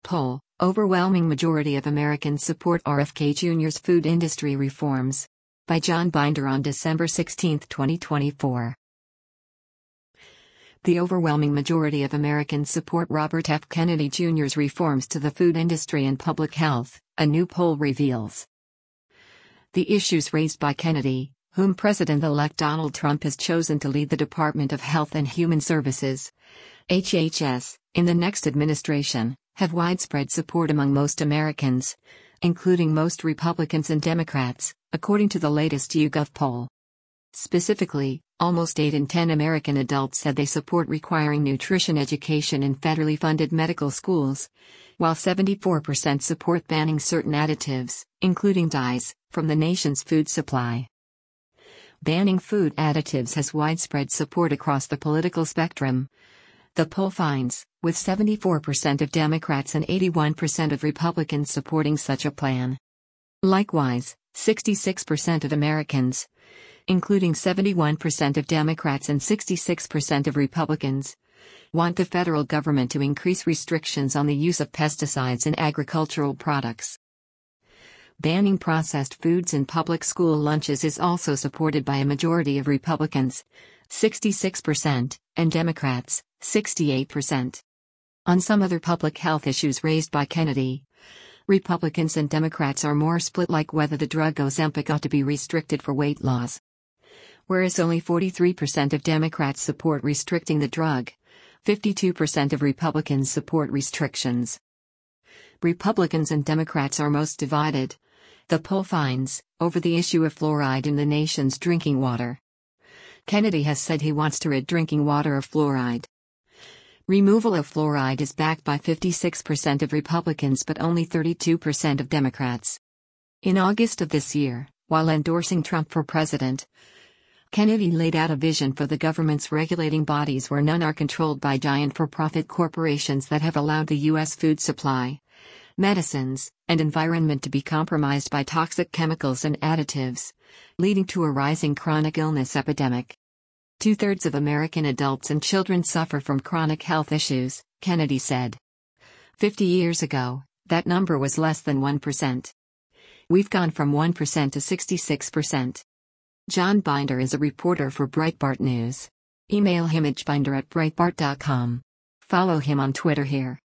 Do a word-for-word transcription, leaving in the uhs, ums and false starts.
poll, overwhelming majority of Americans support R F K Junior's food industry reforms. By John Binder on December sixteenth, twenty twenty-four. The overwhelming majority of Americans support Robert F. Kennedy Junior's reforms to the food industry and public health, a new poll reveals. The issues raised by Kennedy, whom President-elect Donald Trump has chosen to lead the Department of Health and Human Services, H H S, in the next administration, have widespread support among most Americans, including most Republicans and Democrats, according to the latest YouGov poll. Specifically, almost eight in ten American adults said they support requiring nutrition education in federally funded medical schools, while seventy-four percent support banning certain additives, including dyes, from the nation's food supply. Banning food additives has widespread support across the political spectrum. The poll finds, with seventy-four percent of Democrats and eighty-one percent of Republicans supporting such a plan. Likewise, sixty-six percent of Americans, including seventy-one percent of Democrats and sixty-six percent of Republicans, want the federal government to increase restrictions on the use of pesticides in agricultural products. Banning processed foods in public school lunches is also supported by a majority of Republicans, sixty-six percent, and Democrats, sixty-eight percent. On some other public health issues raised by Kennedy, Republicans and Democrats are more split, like whether the drug Ozempic ought to be restricted for weight loss. Whereas only forty-three percent of Democrats support restricting the drug, fifty-two percent of Republicans support restrictions. Republicans and Democrats are most divided, the poll finds, over the issue of fluoride in the nation's drinking water. Kennedy has said he wants to rid drinking water of fluoride. Removal of fluoride is backed by fifty-six percent of Republicans but only thirty-two percent of Democrats. In August of this year, while endorsing Trump for president, Kennedy laid out a vision for the government's regulating bodies where none are controlled by giant for-profit corporations that have allowed the U S food supply, medicines, and environment to be compromised by toxic chemicals and additives, leading to a rising chronic illness epidemic. Two-thirds of American adults and children suffer from chronic health issues, Kennedy said. Fifty years ago, that number was less than one percent. We've gone from one percent to sixty-six percent. John Binder is a reporter for Breitbart News. Email him at binder at breitbart dot com. Follow him on Twitter here.